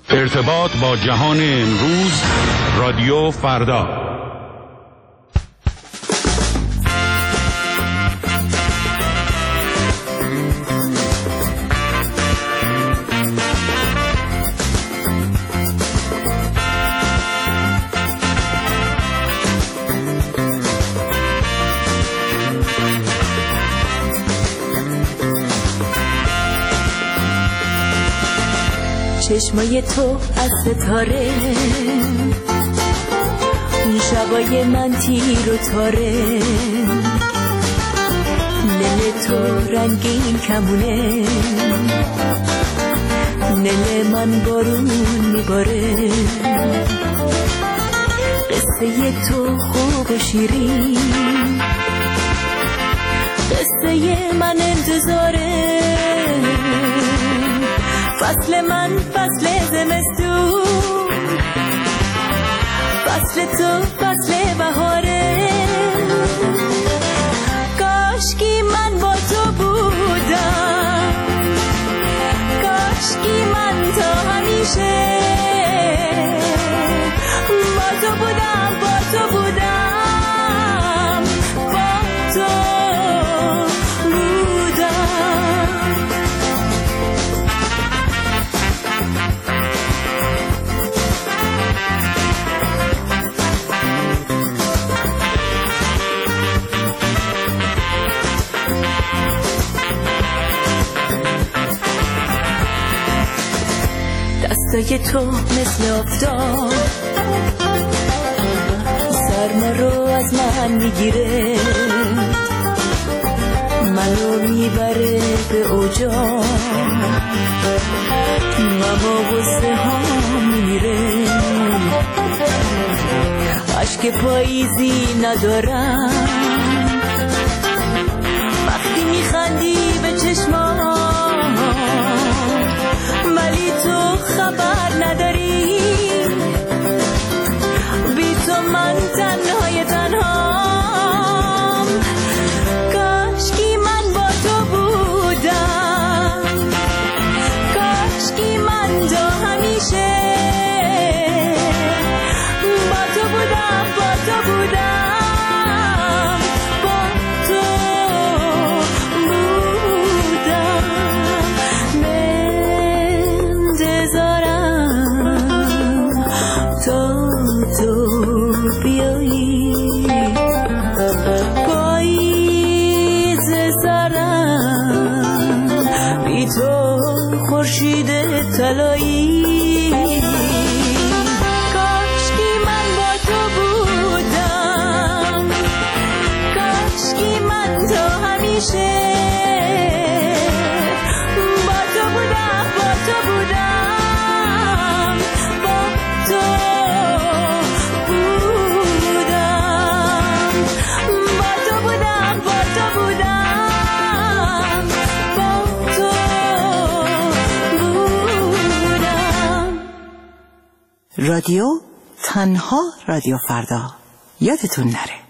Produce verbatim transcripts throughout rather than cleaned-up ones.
ارتباط با جهان امروز، رادیو فردا. چشمای تو از ستاره، اون شبای من تیر و تاره، نل تو رنگین کمونه، نل من بارون میباره، قصه تو خوب و شیرین، قصه من انتظاره، فصل من فصل زمستون، فصل تو فصل بهاره، کاشکی من با تو بودم، کاشکی من تا همیشه با تو بودم، با تو بودم، با تو دستای تو مثل آفتاب سرما رو از من میگیره، منو میبره به اوجا، ماما غصه ها میمیره، عشق پاییزی ندارم وقتی میخندی به چشمام، ولی تو خبر نداری، بی تو من تنهای تنهام، کاشکی من با تو بودم، کاشکی من تا همیشه با تو بودم، با تو بودم، طلایی، کاشکی من با تو بودم، کاشکی من تا همیشه با تو بودم، با تو بودم، با تو بودم، با تو بودم، با تو بودم. رادیو تنها رادیو فردا، یادتون نره.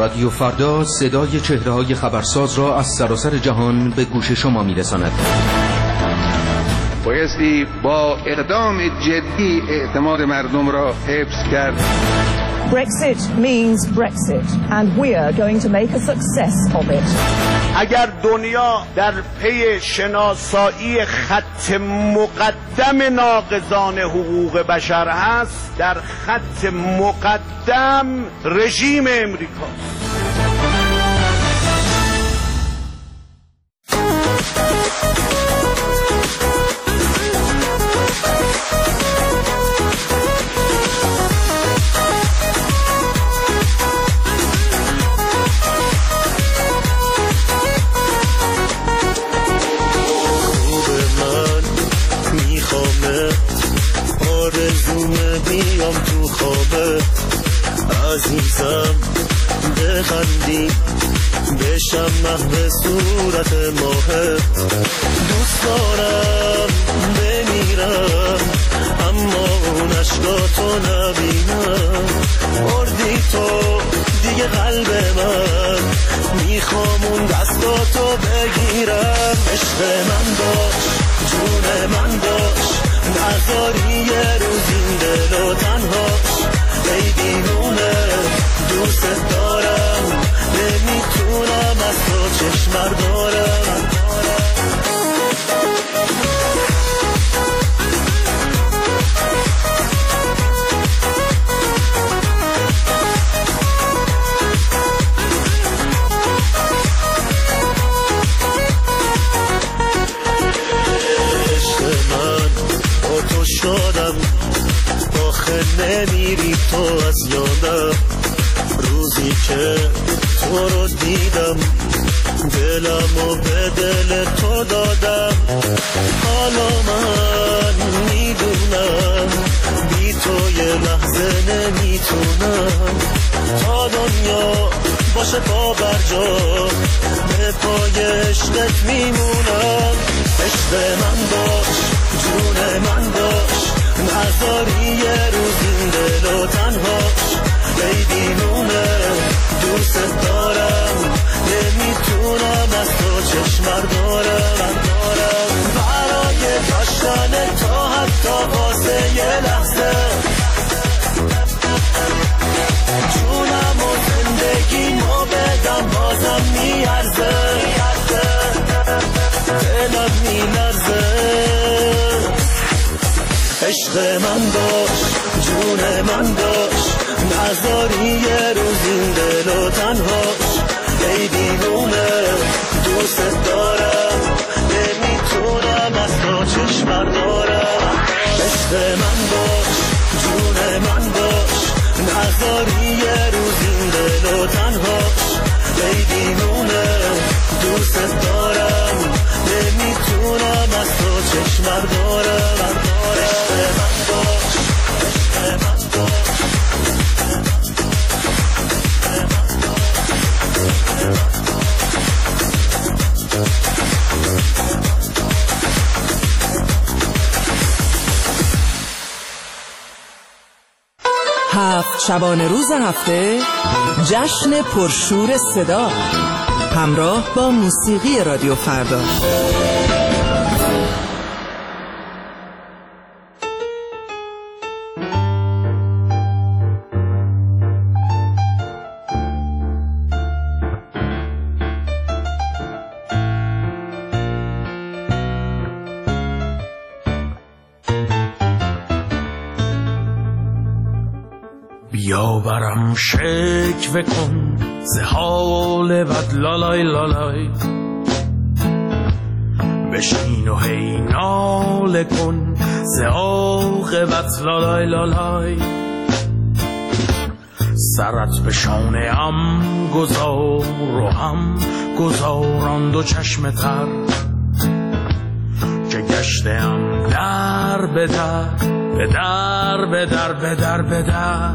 رادیو فردا صدای چهره‌های خبرساز را از سراسر جهان به گوش شما می‌رساند. بایستی با اقدام جدی اعتماد مردم را حفظ کرد. Brexit means Brexit and we are going to make a success of it. اگر دنیا در پی شناسایی خط مقدم ناقضان حقوق بشر هست، در خط مقدم رژیم امریکاست. بیام تو خوابت عزیزم، بخندی بشم محو صورت ماهت. دوست دارم بمیرم اما اون عشقاتو نبینم. بردی تو دیگه قلب من، میخوام اون دستاتو بگیرم. عشق من باش، جون من باش، نذاری یه روز این دلو تنهاش. ای دیوونه دوست دارم، نمیتونم از تو چشم بردارم. شادم آخه نمیری تو از یادم. روزی که تو رو دیدم دلم و به دل تو دادم. حالا من میدونم بی تو یه لحظه نمیتونم. تا دنیا باشه پا بر جا به پای عشقت میمونم. عشق من باش، جون من باش، نذاری یه روز این دلو تنهاش. ای دیوونه دوست دارم، نمیتونم از تو چشم بردارم. برای داشتن تا حتی واسه یه لحظه جونم و زندگیمو بدم بازم میارزه. دلم میلرزه. عشق من باش، جون من باش، نذاری یه روز این دلو تنهاش. ای دیوونه دوست دارم، نمیتونم از تو چشم بردارم. عشق من باش، جون من باش، نذاری یه روز این دلو تنهاش. ای دیوونه دوست دارم، نمیتونم از تو چشم بردارم. عشق من باش، عشق من باش. هفت شبانه روز هفته جشن پرشور صدا همراه با موسیقی رادیو فردا. بیا برم شکوه کن ز حال بد لالای لالای، بشین و هی ناله کن ز عاقبت لالای لالای. سرت به شانه ام گذار و هم گذاران دو چشم تر، که گشتم در به در به در به در به در به در.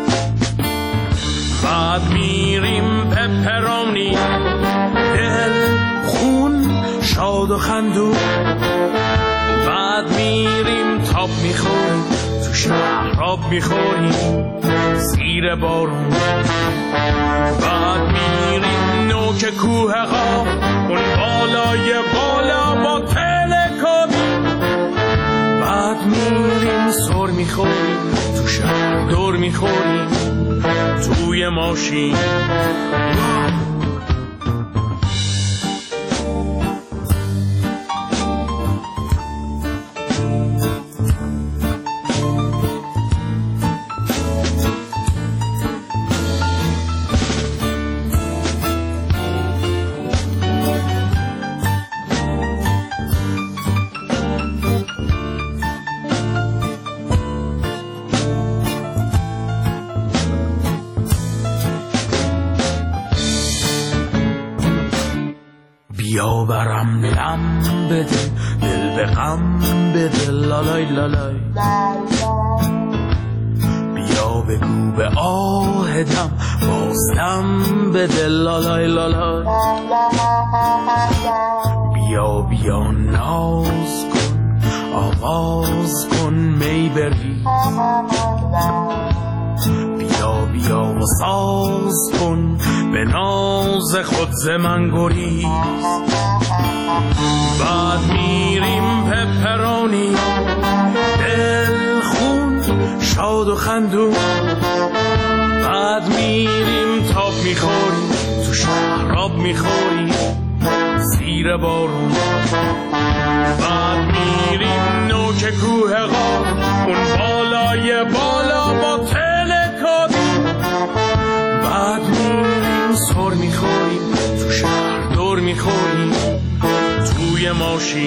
بعد میریم پپرونی دل خون شاد و خندون. بعد میریم تاب میخوریم تو شهراب میخوریم زیر بارون. بعد میریم نوک کوه قاف، اون بالای بالا با تلکابین. بعد میریم سر میخوریم تو شهر، دور میخوریم توی ماشین. بیا برم لم بده، دل به غم بده، لالای لالای. بیا بگو به آهدم بازدم بده، لالای لالای. بیا بیا ناز کن، آواز کن می بری. بیا بیا و ساز کن، به ناز خود ز من گریز. بعد میریم پپرانی، دل خون شاد و خندون. بعد میریم تاب میخوریم تو شهراب میخوریم زیر بارون. بعد میریم نوک کوه قاف، اون بالای بالا با تلکابین. بعد میریم سر میخوریم تو شهر، دور میخوریم توی ماشین.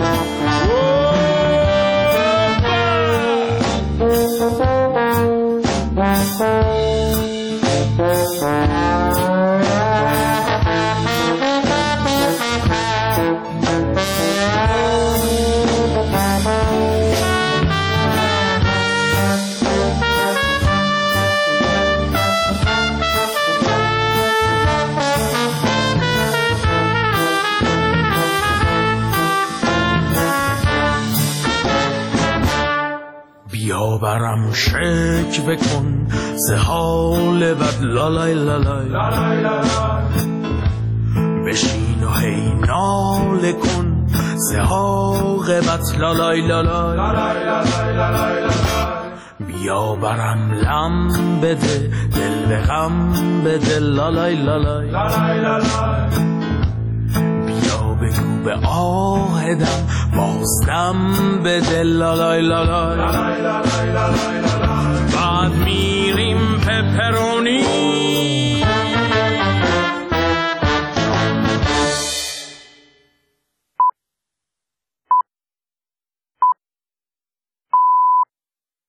بیا برم شک بکن ز حال بد، لالای لالای. بشین و هی ناله کن ز عاقبت، لالای لالای. بیا برم لم بده، دل به غم بده، لالای لالای. بگو به آهدم بازدم بده، لالای لالای.